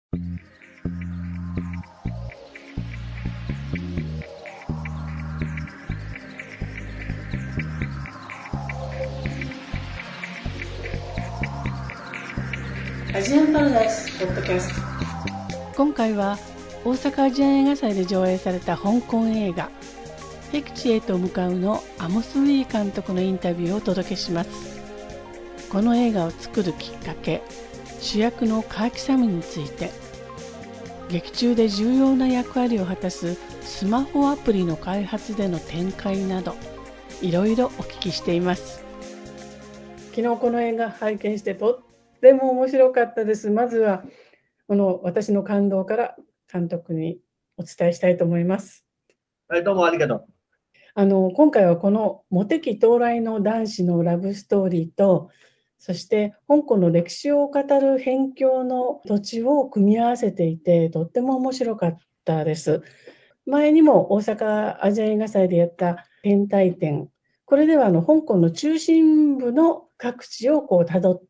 アジアンパラダイスポッドキャスト。今回は大阪アジアン映画祭で上映された香港映画僻地へと向かうのアモス・ウィー監督のインタビューをお届けします。この映画を作るきっかけ、主役のカーキサムについて、劇中で重要な役割を果たすスマホアプリの開発での展開など、いろいろお聞きしています。昨日この映画拝見してとっても面白かったです。まずはこの私の感動から監督にお伝えしたいと思います。 はい、どうもありがとう。 今回はこのモテ期到来の男子のラブストーリーと、そして香港の歴史を語る辺境の土地を組み合わせていて、とっても面白かったです。前にも大阪アジア映画祭でやった天体展、これでは香港の中心部の各地をたどって、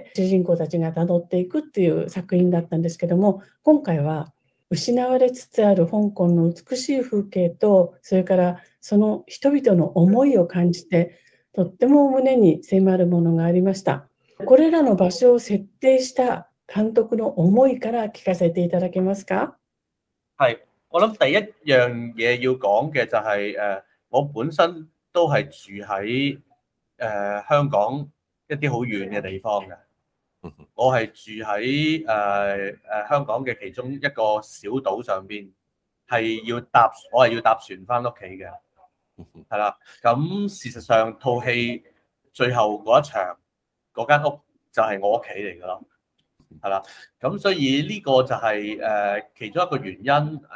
主人公たちがたどっていくっていう作品だったんですけども、今回は失われつつある香港の美しい風景と、それからその人々の思いを感じて、とっても胸に迫るものがありました。これらの場所を設定した監督の思いから聞かせていただけますか？ 係，我諗第一樣嘢要講嘅就係、我本身都係住喺香港一啲好遠嘅地方嘅。我係住喺香港嘅其中一個小島上邊，我係要搭船翻屋企嘅，係啦。咁事實上套戲最後嗰一場嗰間屋就係我屋企嚟㗎咯。係啦，咁所以呢個就係、其中一個原因，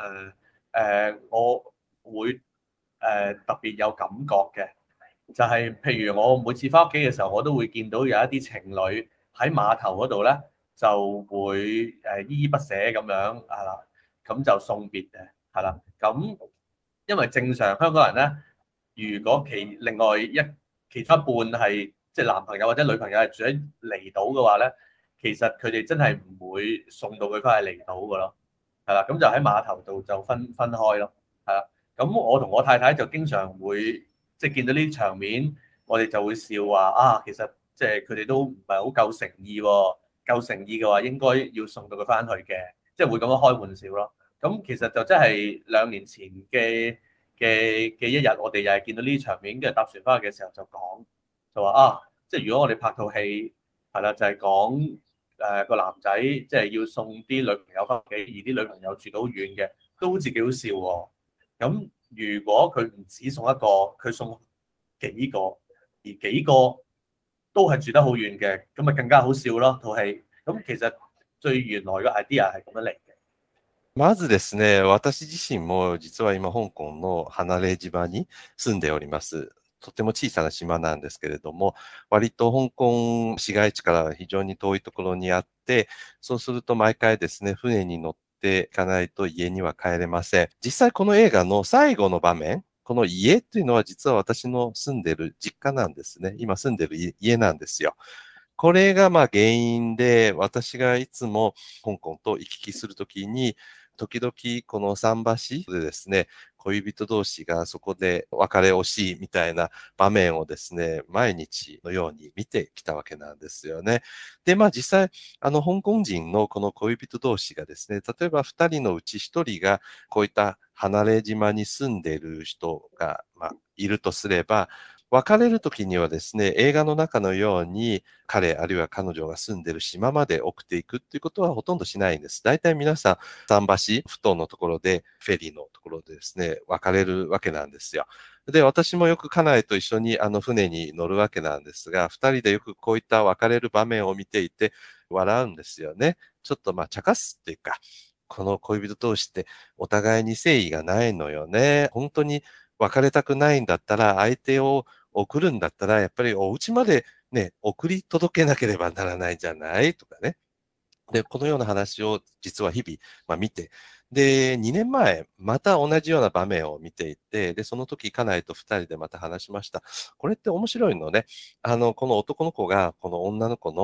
我會特別有感覺嘅，就係、譬如我每次翻屋企嘅時候，我都會見到有一啲情侶喺碼頭嗰度咧，就會依依不捨咁樣係啦，咁就送別嘅係啦，咁因為正常香港人咧，如果其他一半係即係男朋友或者女朋友係住喺離島嘅話咧。其實佢哋真係唔會送到佢翻去離島嘅咯，係啦，咁就喺碼頭度就分開咯，係啦。咁我同我太太就經常會即係見到呢啲場面，我哋就會笑話啊，其實即係佢哋都唔係好夠誠意喎，夠誠意嘅話應該要送到佢翻去嘅，即係會咁樣開玩笑咯。咁其實就真係2年前嘅一日，我哋又係見到呢啲場面，跟住搭船翻去嘅時候就話啊，即係如果我哋拍套戲係啦，就係講。個男仔即係要送啲女朋友翻屋企，而啲女朋友住到遠嘅，都好似幾好笑喎。咁如果佢唔止送一個，佢送幾個，而幾個都係住得好遠嘅，咁咪更加好笑咯套戲。咁其實最原來嘅 idea 係咁樣嚟嘅。 まずですね、私自身も実は今香港の離れ島に住んでおります。とても小さな島なんですけれども、割と香港市街地から非常に遠いところにあって、そうすると毎回ですね、船に乗っていかないと家には帰れません。実際この映画の最後の場面、この家というのは実は私の住んでる実家なんですね。今住んでる家なんですよ。これが原因で、私がいつも香港と行き来するときに、時々この桟橋でですね、恋人同士がそこで別れ惜しいみたいな場面をですね、毎日のように見てきたわけなんですよね。で、実際、香港人のこの恋人同士がですね、例えば2人のうち1人がこういった離れ島に住んでいる人が、いるとすれば、別れるときにはですね、映画の中のように彼あるいは彼女が住んでる島まで送っていくっていうことはほとんどしないんです。大体皆さん、桟橋、埠頭のところで、フェリーのところでですね、別れるわけなんですよ。で、私もよく家内と一緒に船に乗るわけなんですが、二人でよくこういった別れる場面を見ていて笑うんですよね。ちょっと茶化すっていうか、この恋人同士ってお互いに誠意がないのよね。本当に別れたくないんだったら、相手を送るんだったら、やっぱりお家までね、送り届けなければならないじゃないとかね。で、このような話を実は日々、見て、で、2年前、また同じような場面を見ていて、で、その時、家内と2人でまた話しました。これって面白いのね。この男の子が、この女の子の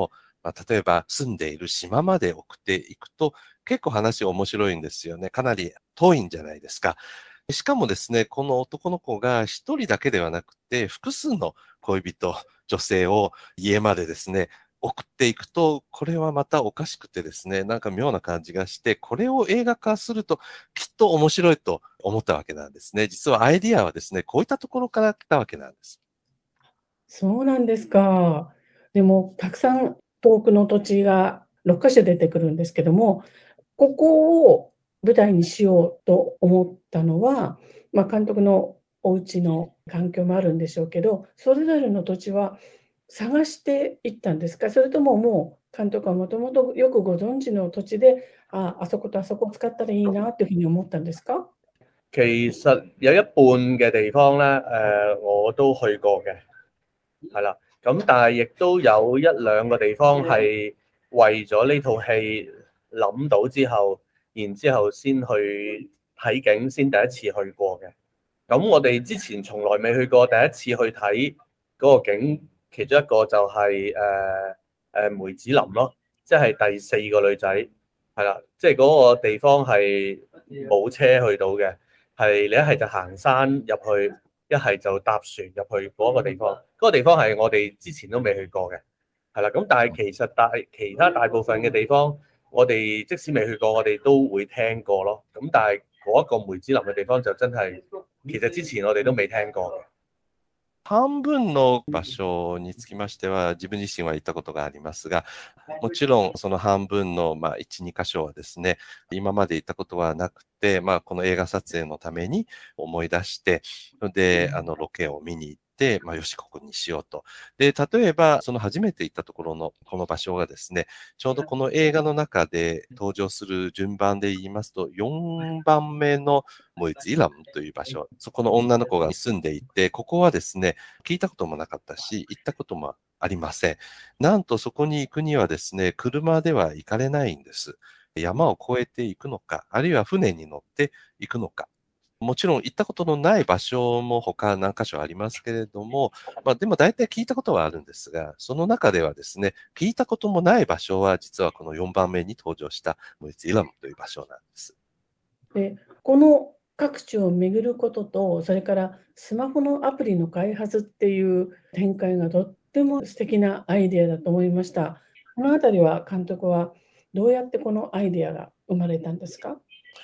例えば住んでいる島まで送っていくと、結構話面白いんですよね。かなり遠いんじゃないですか。しかもですね、この男の子が一人だけではなくて、複数の恋人、女性を家までですね、送っていくと、これはまたおかしくてですね、なんか妙な感じがして、これを映画化するときっと面白いと思ったわけなんですね。実はアイディアはですね、こういったところから来たわけなんです。 そうなんですか。でも、たくさん遠くの土地が6カ所出てくるんですけども、ここを舞台にしようと思ったのは、監督のお家の環境もあるんでしょうけど、それぞれの土地は探していったんですか？それとももう監督はもともとよくご存知の土地で、あそことあそこを使ったらいいなっていうふうに思ったんですか？ 其實有一半嘅地方咧，我都去過嘅，係啦。咁但係亦都有一兩個地方係為咗呢套戲諗到之後，然之後先去睇景，先第一次去過嘅。咁我哋之前從來未去過，第一次去睇嗰個景，其中一個就係梅子林咯，即係第四個女仔，係啦，即係嗰個地方係冇車去到嘅，係你一係就行山入去，一係就搭船入去嗰個地方。嗰個地方係我哋之前都未去過嘅，係啦。咁但係其實其他大部分嘅地方，我哋即使未去過，我哋都會聽過咯。咁但係嗰一個梅子林嘅地方就真係，其實之前我哋都未聽過嘅。 半分の場所につきましては、自分自身は行ったことがありますが、もちろんその半分の1、2箇所はですね、今まで行ったことはなくて、この映画撮影のために思い出して、で、ロケを見に行って、よし、ここにしようと。で、例えば、その初めて行ったところのこの場所がですね、ちょうどこの映画の中で登場する順番で言いますと、4番目のモイツイラムという場所、そこの女の子が住んでいて、ここはですね、聞いたこともなかったし、行ったこともありません。なんとそこに行くにはですね、車では行かれないんです。山を越えていくのか、あるいは船に乗って行くのか。もちろん行ったことのない場所も他何箇所ありますけれども、でも大体聞いたことはあるんですが、その中ではですね、聞いたこともない場所は実はこの4番目に登場したムイツイラムという場所なんです。 で、この各地を巡ることと、それからスマホのアプリの開発っていう展開がとっても素敵なアイデアだと思いました。このあたりは監督はどうやってこのアイデアが生まれたんですか？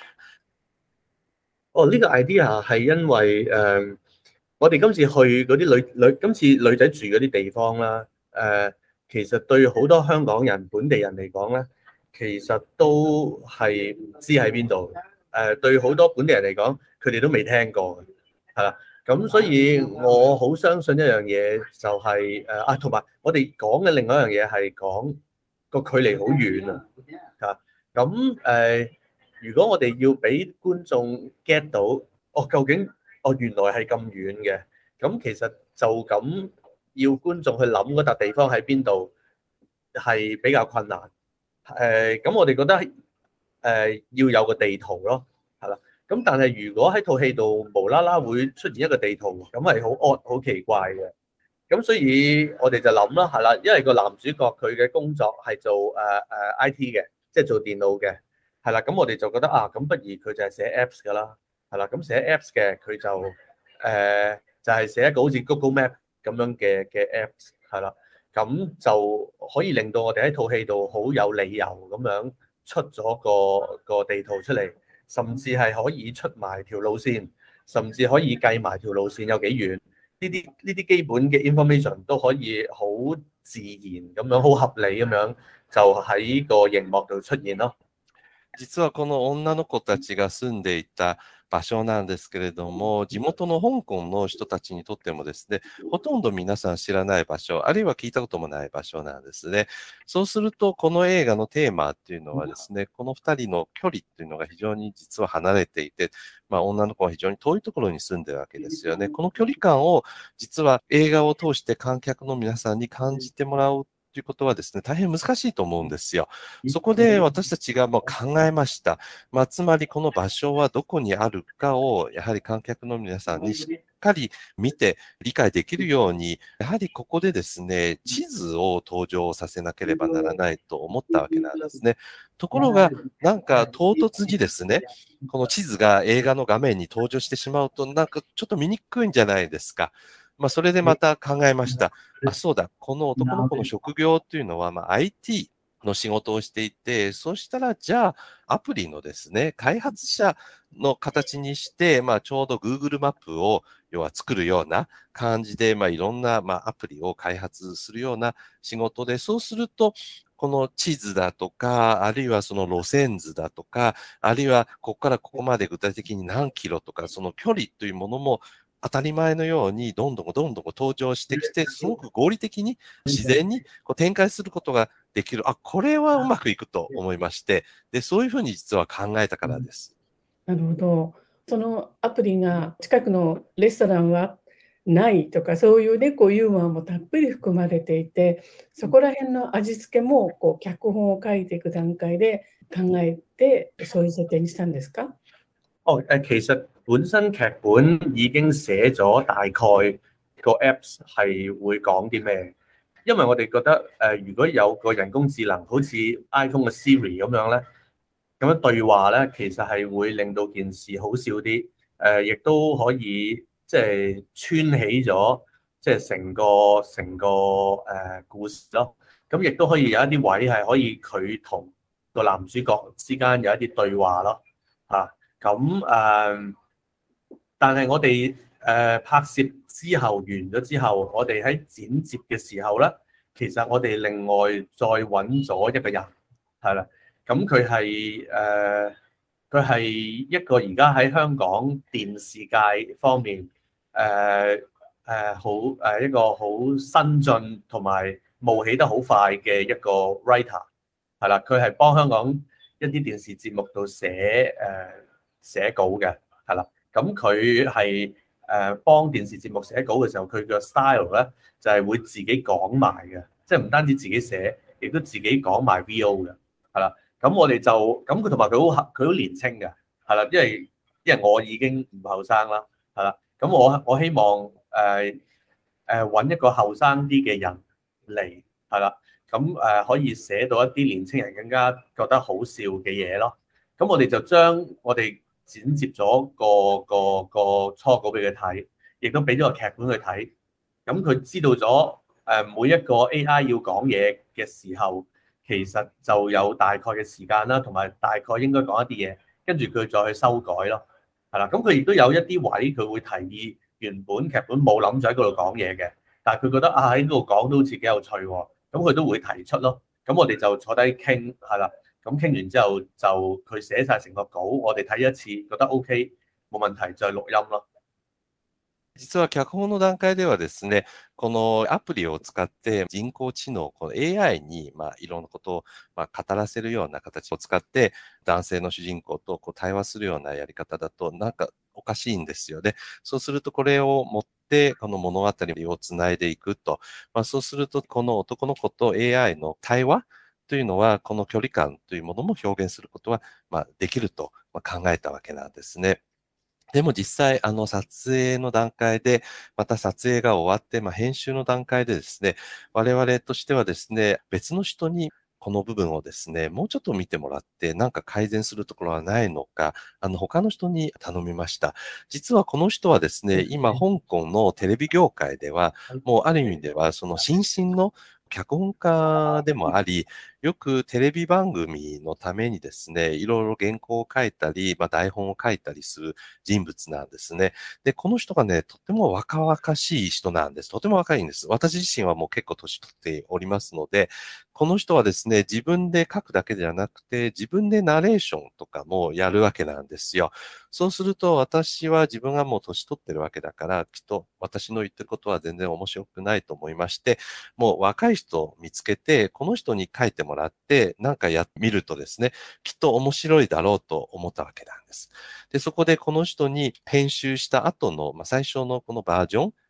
哦，呢個 idea 係因為我哋今次去嗰啲今次女仔住嗰啲地方啦，其實對好多香港人本地人嚟講咧，其實都係唔知喺邊度。對好多本地人嚟講，佢哋都未聽過嘅，係啦。咁所以我好相信一樣嘢就係同埋我哋講嘅另外一樣嘢係講個距離好遠啊，咁如果我哋要俾觀眾 get 到，究竟原來係咁遠嘅，咁其實就咁要觀眾去諗嗰笪地方喺邊度係比較困難。咁我哋覺得要有個地圖咯，係啦。咁但係如果喺套戲度無啦啦會出現一個地圖，咁係好 odd 好奇怪嘅。咁所以我哋就諗啦，係啦，因為個男主角佢嘅工作係做IT 嘅，即係做電腦嘅，係啦。咁我哋就覺得咁不如佢就係寫 Apps 㗎啦，係啦。咁寫 Apps 嘅佢就係寫一個好似 Google Map 咁樣嘅 Apps，係啦。咁就可以令到我哋喺套戲度好有理由咁樣出咗個地圖出嚟，甚至係可以出埋條路線，甚至可以計埋條路線有幾遠。呢啲基本嘅 information 都可以好自然咁樣，好合理咁樣就喺個熒幕度出現咯。 実はこの女の子たちが住んでいた場所なんですけれども、地元の香港の人たちにとってもですね、ほとんど皆さん知らない場所、あるいは聞いたこともない場所なんですね。そうすると、この映画のテーマっていうのはですね、この二人の距離っていうのが非常に実は離れていて、女の子は非常に遠いところに住んでるわけですよね。この距離感を実は映画を通して観客の皆さんに感じてもらうとっていうことはですね、大変難しいと思うんですよ。そこで私たちがもう考えました。つまりこの場所はどこにあるかを、やはり観客の皆さんにしっかり見て理解できるように、やはりここでですね、地図を登場させなければならないと思ったわけなんですね。ところが、なんか唐突にですね、この地図が映画の画面に登場してしまうと、なんかちょっと見にくいんじゃないですか。それでまた考えました。そうだ、この男の子の職業っていうのは、IT の仕事をしていて、そうしたら、じゃあ、アプリのですね、開発者の形にして、ちょうど Google マップを、要は作るような感じで、いろんな、アプリを開発するような仕事で、そうすると、この地図だとか、あるいはその路線図だとか、あるいはここからここまで具体的に何キロとか、その距離というものも当たり前のようにどんどん登場してきて、すごく合理的に自然にこう展開することができる。これはうまくいくと思いまして、で、そういうふうに実は考えたからです。 なるほど。そのアプリが近くのレストランはないとか、そういうね、こうユーモアもたっぷり含まれていて、そこら辺の味付けもこう腳本を書いていく段階で考えて、そういう設定にしたんですか？ 其實本身劇本已經寫咗大概個 Apps 係會講啲咩，因為我哋覺得如果有個人工智能好似 iPhone 嘅 Siri 咁樣咧，咁樣對話咧，其實係會令到件事好笑啲，亦都可以即係穿起咗即係成個故事咯。咁亦都可以有一啲位係可以佢同個男主角之間有一啲對話咯，但係我哋拍攝之後完咗之後，我哋喺剪接嘅時候咧，其實我哋另外再揾咗一個人，係啦。咁佢係一個而家喺香港電視界方面一個好新進同埋冒起得好快嘅一個 writer，係啦。佢係幫香港一啲電視節目度寫稿嘅，係啦。咁佢係幫電視節目寫稿嘅時候，佢嘅 style 咧就係會自己講埋嘅，即係唔單止自己寫，亦都自己講埋 VO 嘅，係啦。咁我哋就咁佢同埋佢好年青嘅，係啦，因為我已經唔後生啦，係啦。咁我希望揾一個後生啲嘅人嚟，係啦。咁可以寫到一啲年青人更加覺得好笑嘅嘢咯。咁我哋就將我哋剪接咗個初稿俾佢睇，亦都俾咗個劇本佢睇。咁佢知道咗每一個 AI 要講嘢嘅時候，其實就有大概嘅時間啦，同埋大概應該講一啲嘢，跟住佢再去修改咯，係啦。咁佢亦都有一啲位佢會提議，原本劇本冇諗住喺嗰度講嘢嘅，但係佢覺得喺嗰度講都好似幾有趣喎，咁佢都會提出咯。咁我哋就坐低傾，係啦。咁傾完之後就佢寫晒成個稿，我哋睇一次，覺得 OK 冇問題，再錄音咯。 実は脚本の段階ではですね、このアプリを使って人工知能、この AI にいろんなことを語らせるような形を使って男性の主人公と対話するようなやり方だとなんかおかしいんですよね。そうするとこれを持ってこの物語をつないでいくと。そうするとこの男の子と AI の対話というのはこの距離感というものも表現することはできると考えたわけなんですね。でも実際、撮影の段階で、また撮影が終わって、編集の段階でですね、我々としてはですね、別の人にこの部分をですね、もうちょっと見てもらって、なんか改善するところはないのか、他の人に頼みました。実はこの人はですね、今、香港のテレビ業界では、もうある意味では、その新進の脚本家でもあり、よくテレビ番組のためにですね、いろいろ原稿を書いたり、台本を書いたりする人物なんですね。で、この人がね、とっても若々しい人なんです。とても若いんです。私自身はもう結構年取っておりますので、この人はですね、自分で書くだけではなくて、自分でナレーションとかもやるわけなんですよ。そうすると、私は自分がもう年取ってるわけだから、きっと私の言ってることは全然面白くないと思いまして、もう若い人を見つけて、この人に書いてもらって、なんかやってみるとですね、きっと面白いだろうと思ったわけなんです。で、そこでこの人に編集した後の、最初のこのバージョン、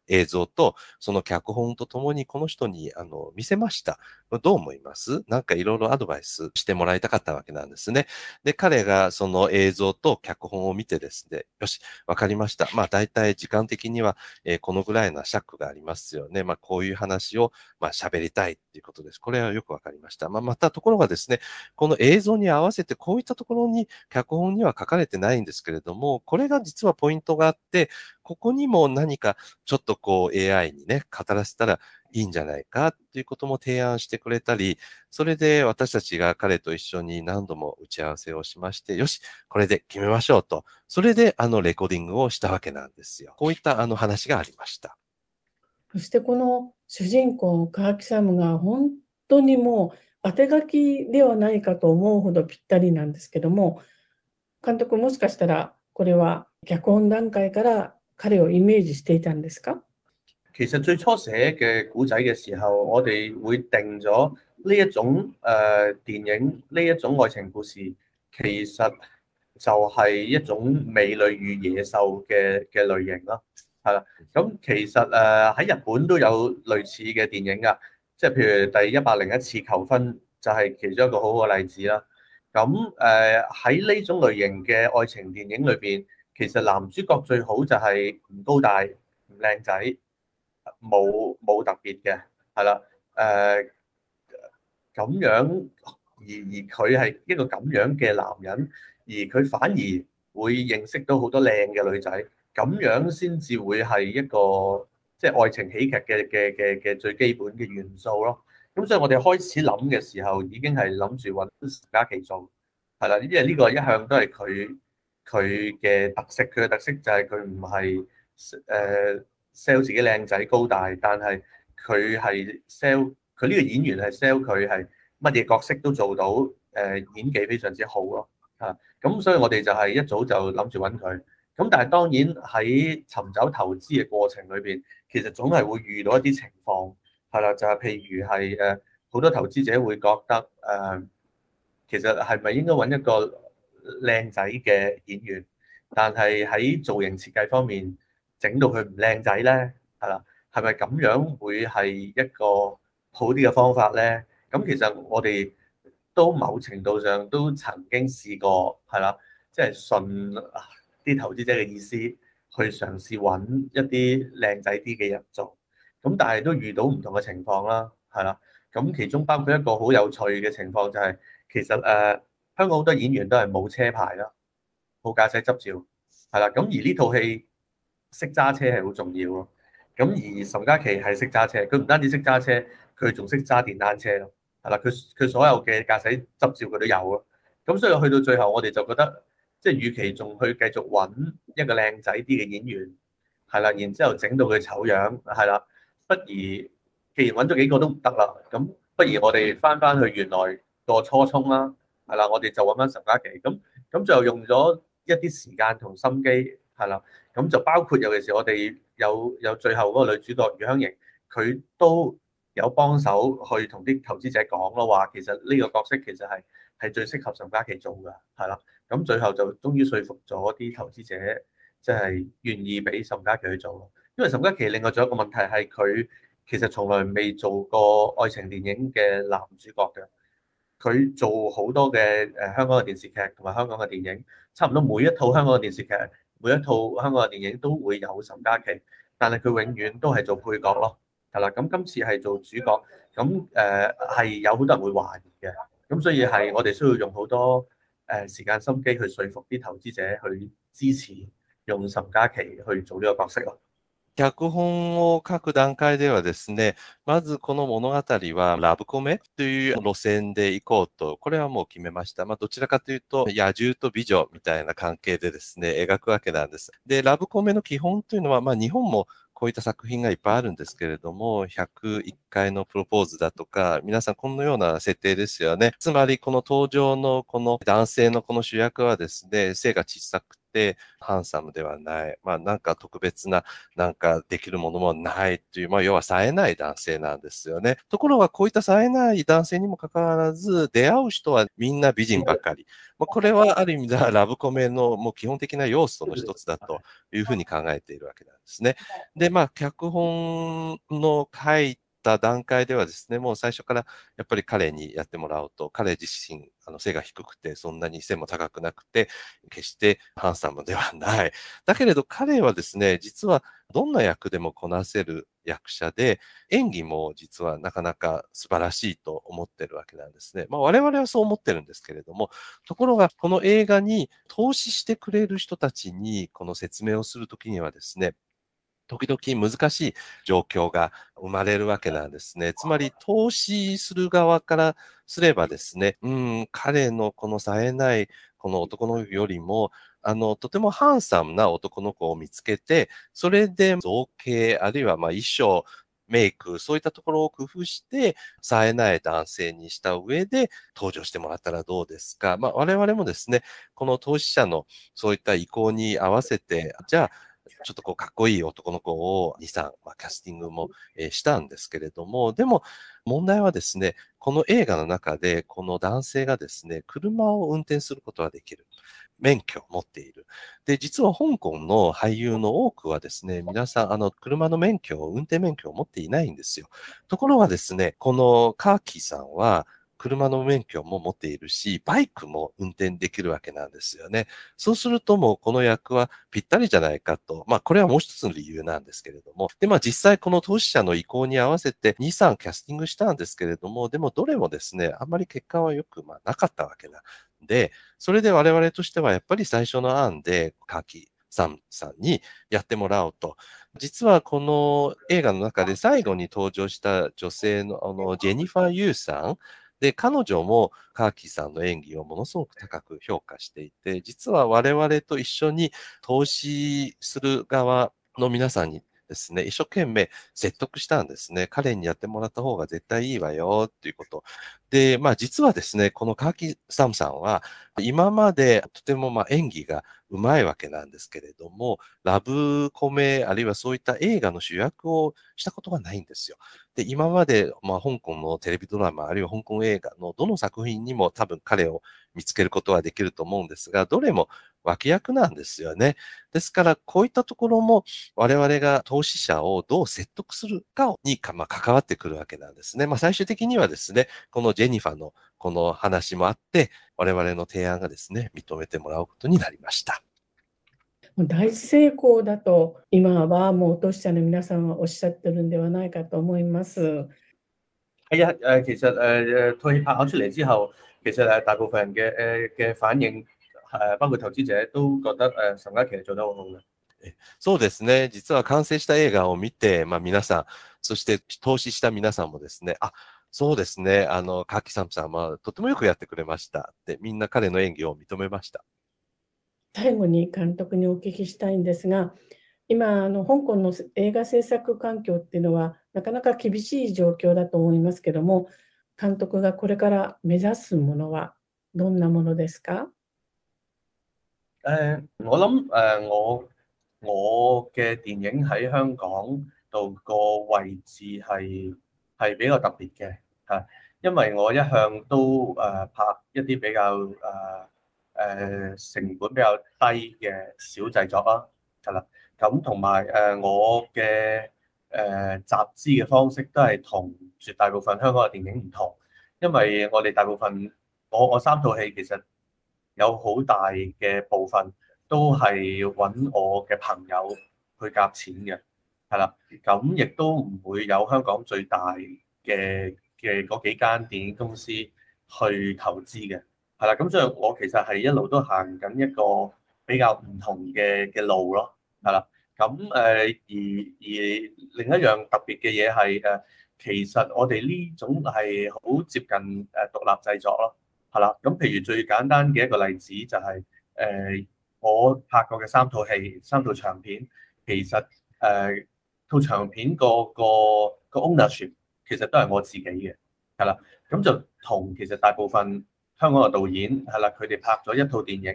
映像と、その脚本とともにこの人に見せました。どう思います？なんかいろいろアドバイスしてもらいたかったわけなんですね。で、彼がその映像と脚本を見てですね、よし、わかりました。まあ大体時間的には、このぐらいの尺がありますよね。まあこういう話を喋りたいっていうことです。これはよくわかりました。またところがですね、この映像に合わせてこういったところに脚本には書かれてないんですけれども、これが実はポイントがあって、ここにも何かちょっとこう AI にね、語らせたらいいんじゃないかっていうことも提案してくれたり、それで私たちが彼と一緒に何度も打ち合わせをしまして、よし、これで決めましょうと。それでレコーディングをしたわけなんですよ。こういった話がありました。 そしてこの主人公、カーキサムが本当にもう当て書きではないかと思うほどぴったりなんですけども、監督もしかしたらこれは脚本段階から彼をイメージしていたんですか？ 其實最初寫嘅古仔嘅時候，我哋會定咗呢一種電影呢一種愛情故事，其實就係一種美女與野獸嘅類型咯，係啦。咁其實喺日本都有類似嘅電影㗎，即係譬如第101次求婚就係其中一個好好嘅例子啦。咁喺呢種類型嘅愛情電影裏邊，其實男主角最好就係唔高大、唔靚仔。冇特別嘅，係啦，咁樣而佢係一個咁樣嘅男人，而佢反而會認識到好多靚嘅女仔，咁樣先至會係一個即係愛情喜劇嘅最基本嘅元素咯。咁所以我哋開始諗嘅時候已經係諗住揾岑嘉琪做，係啦，因為呢個一向都係佢嘅特色，佢嘅特色就係佢唔係sell 自己靚仔高大，但係佢係 sell 佢呢個演員係 sell 佢係乜嘢角色都做到，演技非常之好咯。咁所以我哋就係一早就諗住揾佢。咁但係當然喺尋找投資嘅過程裏邊，其實總係會遇到一啲情況，係啦，就係譬如係好多投資者會覺得其實係咪應該揾一個靚仔嘅演員，但係喺造型設計方面整到佢唔靚仔咧，係啦，係咪咁樣會係一個好啲嘅方法咧？咁其實我哋都某程度上都曾經試過，係啦，即係順啲投資者嘅意思去嘗試揾一啲靚仔啲嘅人做，咁但係都遇到唔同嘅情況啦，係啦，咁其中包括一個好有趣嘅情況就係、其實香港好多演員都係冇車牌啦，冇駕駛執照，係啦，咁而呢套戲識揸車係好重要咯。咁而岑嘉琪係識揸車，佢唔單止識揸車，佢仲識揸電單車咯，係啦，佢所有嘅駕駛執照佢都有咯。咁所以去到最後，我哋就覺得，即係與其仲去繼續揾一個靚仔啲嘅演員，係啦，然之後整到佢醜樣，係啦，不如既然揾咗幾個都唔得啦，咁不如我哋翻去原來個初衷啦，係啦，我哋就揾翻岑嘉琪，咁就用咗一啲時間同心機，係啦，咁就包括尤其是我哋有最後嗰個女主角余香凝，佢都有幫手去同啲投資者講咯，話其實呢個角色其實係最適合岑嘉琪做㗎，係啦，咁最後就終於說服咗啲投資者，即係願意俾岑嘉琪去做咯。因為岑嘉琪另外仲有一個問題係佢其實從來未做過愛情電影嘅男主角嘅。佢做好多嘅香港嘅電視劇同埋香港嘅電影，差唔多每一套香港嘅電視劇，每一套香港嘅電影都會有岑嘉琪，但係佢永遠都係做配角咯，係啦。咁今次係做主角，咁係有好多人會懷疑嘅，咁所以係我哋需要用好多時間心機去說服啲投資者去支持用岑嘉琪去做呢個角色咯。 脚本を書く段階ではですね、まずこの物語はラブコメという路線で行こうと、これはもう決めました。どちらかというと、野獣と美女みたいな関係でですね、描くわけなんです。で、ラブコメの基本というのは、日本もこういった作品がいっぱいあるんですけれども、101回のプロポーズだとか、皆さんこのような設定ですよね。つまり、この登場のこの男性のこの主役はですね、背が小さくて、 てハンサムではない、なんか特別な、なんかできるものもないっていう、要は冴えない男性なんですよね。ところがこういった冴えない男性にもかかわらず、出会う人はみんな美人ばかり。これはある意味ではラブコメのもう基本的な要素の一つだというふうに考えているわけなんですね。で、脚本の書いた段階ではですね、もう最初からやっぱり彼にやってもらうと、彼自身、背が低くて、そんなに背も高くなくて、決してハンサムではない。だけれど彼はですね、実はどんな役でもこなせる役者で、演技も実はなかなか素晴らしいと思ってるわけなんですね。我々はそう思ってるんですけれども、ところがこの映画に投資してくれる人たちにこの説明をするときにはですね、時々難しい状況が生まれるわけなんですね。つまり投資する側からすればですね、彼のこの冴えないこの男の子よりも、とてもハンサムな男の子を見つけて、それで造形、あるいは衣装、メイク、そういったところを工夫して、冴えない男性にした上で登場してもらったらどうですか。我々もですね、この投資者のそういった意向に合わせて、じゃあ、ちょっとかっこいい男の子を2、3、キャスティングもしたんですけれども、でも問題はですね、この映画の中で、この男性がですね、車を運転することができる。免許を持っている。で、実は香港の俳優の多くはですね、皆さん、車の運転免許を持っていないんですよ。ところがですね、このカーキーさんは、車の免許も持っているし、バイクも運転できるわけなんですよね。そうするともうこの役はぴったりじゃないかと。これはもう一つの理由なんですけれども。で、実際この投資者の意向に合わせて2、3キャスティングしたんですけれども、でもどれもですね、あんまり結果はよくなかったわけなんで、それで我々としてはやっぱり最初の案で、カーキさんにやってもらおうと。実はこの映画の中で最後に登場した女性のジェニファー・ユーさん、で、彼女もカーキーさんの演技をものすごく高く評価していて、実は我々と一緒に投資する側の皆さんにですね、一生懸命説得したんですね。彼にやってもらった方が絶対いいわよっていうこと。で、実はですね、このカーキーサムさんは今までとても演技がうまいわけなんですけれども、ラブコメ、あるいはそういった映画の主役をしたことがないんですよ。で、今まで、香港のテレビドラマ、あるいは香港映画のどの作品にも多分彼を見つけることはできると思うんですが、どれも脇役なんですよね。ですから、こういったところも我々が投資者をどう説得するかに関わってくるわけなんですね。最終的にはですね、このジェニファのこの話もあって、我々の提案がですね、認めてもらうことになりました。 大成功だと今はもう投資者の皆さんはおっしゃってるんではないかと思います。 係啊，其實套戲拍咗出嚟之後，其實大部分人嘅反應包括投資者都覺得岑嘉琪係做得好好嘅。 そうですね。実は完成した映画を見て、皆さん、そして投資した皆さんもですね、そうですね。カーキサムさんはとてもよくやってくれましたって、みんな彼の演技を認めました。 最後に監督にお聞きしたいんですが、今、香港の映画制作環境っていうのは、なかなか厳しい状況だと思いますけども、監督がこれから目指すものはどんなものですか？ 我諗我嘅電影喺香港度個位置係比較特別嘅嚇，因為我一向都拍一啲比較成本比較低嘅小製作啦，係啦，咁同埋我嘅集資嘅方式都係同絕大部分香港嘅電影唔同，因為我哋大部分我三套戲其實有好大嘅部分都係揾我嘅朋友去夾錢嘅，係啦，咁亦都唔會有香港最大嘅嗰幾間電影公司去投資嘅，係啦，咁所以我其實係一路都行緊一個比較唔同嘅路咯，係啦，咁而另一樣特別嘅嘢係其實我哋呢種係好接近獨立製作咯。係啦，咁譬如最簡單嘅一個例子就係、我拍過嘅三套戲、三套長片，其實套長片個 ownership 其實都係我自己嘅，係啦，咁就同其實大部分香港嘅導演係啦，佢哋拍咗一套電影，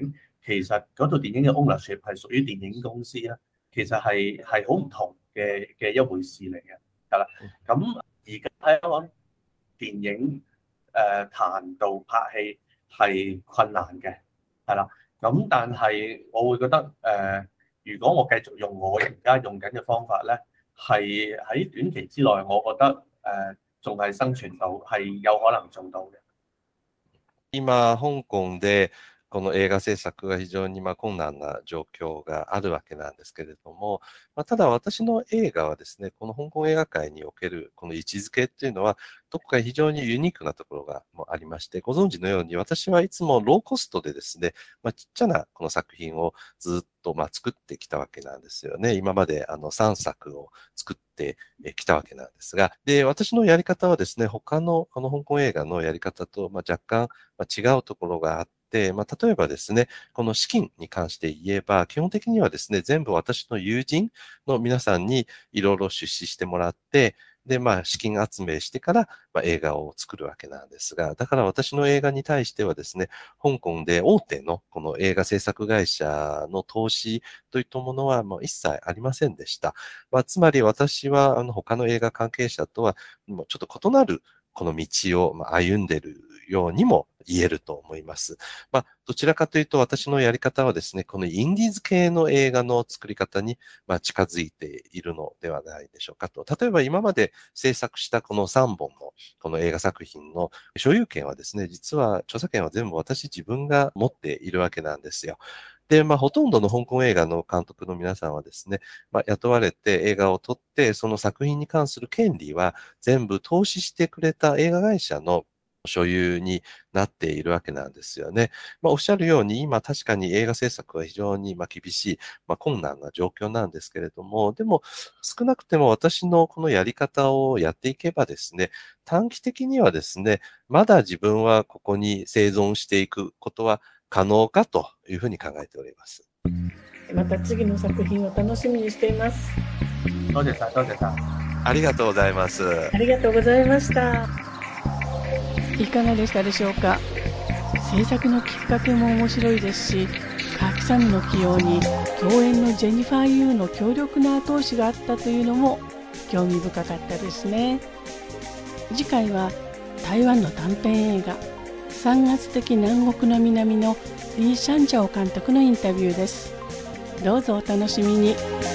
其實嗰套電影嘅 ownership 係屬於電影公司咧，其實係好唔同嘅一回事嚟嘅，係啦。咁而家喺香港電影壇度拍戲係困難嘅，係啦。咁但係我會覺得如果我繼續用我而家用緊嘅方法咧，係喺短期之內，我覺得仲係生存到，係有可能做到嘅。 今、香港でこの映画制作が非常に困難な状況があるわけなんですけれども、ただ私の映画はですね、この香港映画界におけるこの位置づけっていうのは、どこか非常にユニークなところがありまして、ご存知のように私はいつもローコストでですね、ちっちゃなこの作品をずっと作ってきたわけなんですよね。今まで3作を作ってきたわけなんですが、で、私のやり方はですね、他のこの香港映画のやり方と若干違うところがあって、例えばですね、この資金に関して言えば、基本的にはですね、全部私の友人の皆さんにいろいろ出資してもらって、で、資金集めしてから、映画を作るわけなんですが、だから私の映画に対してはですね、香港で大手のこの映画制作会社の投資といったものは一切ありませんでした。つまり私は他の映画関係者とはちょっと異なるこの道を歩んでいるようにも言えると思います。どちらかというと私のやり方はですね、このインディーズ系の映画の作り方に近づいているのではないでしょうかと。例えば今まで制作したこの3本のこの映画作品の所有権はですね、実は著作権は全部私自分が持っているわけなんですよ。で、ほとんどの香港映画の監督の皆さんはですね、雇われて映画を撮って、その作品に関する権利は全部投資してくれた映画会社の所有になっているわけなんですよね。おっしゃるように、今確かに映画制作は非常に厳しい、困難な状況なんですけれども、でも少なくても私のこのやり方をやっていけばですね、短期的にはですね、まだ自分はここに生存していくことは可能かというふうに考えております。 また次の作品を楽しみにしています。 多謝晒，多謝晒。 ありがとうございます。 ありがとうございました。いかがでしたでしょうか。制作のきっかけも面白いですし、カーキさんの起用に共演のジェニファー・ユーの強力な後押しがあったというのも興味深かったですね。次回は台湾の短編映画三月的南国の南のリー・シャンジャオ監督のインタビューです。どうぞお楽しみに。